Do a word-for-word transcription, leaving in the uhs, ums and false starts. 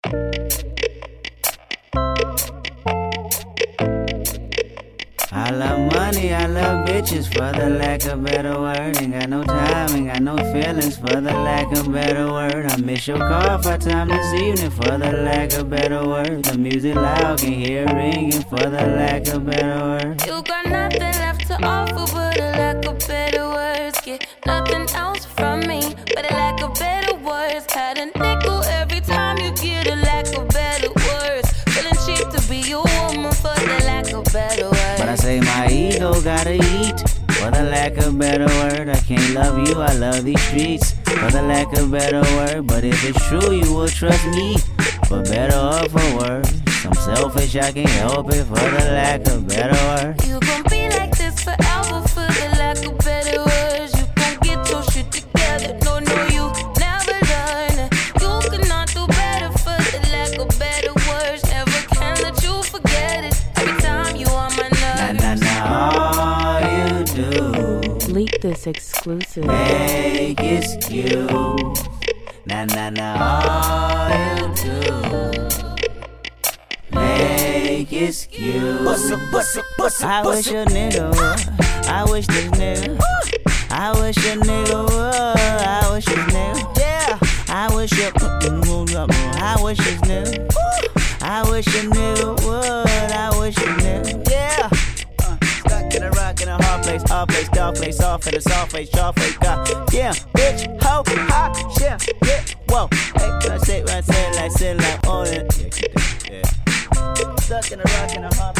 I love money, I love bitches, for the lack of better word. Ain't got no time, ain't got no feelings, for the lack of better word. I miss your call five times this evening, for the lack of better word. The music loud, can hear it ringing, for the lack of better word. You got nothing left to offer but a lack of better words. Get nothing else from me but a lack of better words. Had a nickel every time you get a lack of better words. Feeling cheap to be your woman for the lack of better words. But I say my ego gotta eat, for the lack of better word. I can't love you, I love these streets, for the lack of better word. But if it's true, you will trust me, for better or for worse. I'm selfish, I can't help it, for the lack of better word. You gon' be like this forever, for the lack of better words. You gon' get your shit together, no, no, you never learn. You cannot do better, for the lack of better words. Never can let you forget it, every time you on my nerves. Nah, nah, nah, all you do, Leak this exclusive. make excuse. Nah, nah, nah, all you do, make excuse. Bussa, bussa, bussa, I wish a nigga would, I wish this nigga, I wish a nigga would, I wish this nigga, yeah. I wish a, I wish this nigga, I wish a nigga would, I wish a nigga, yeah. Uh, stuck in a rock in a hard place, hard place, dark place, off in a soft face, sharp face, God. Yeah, bitch, ho, ha, yeah, yeah, whoa. Hey, when I say, when I say it like, say it like, oh, yeah, yeah, yeah. Stuck in a rock in a hard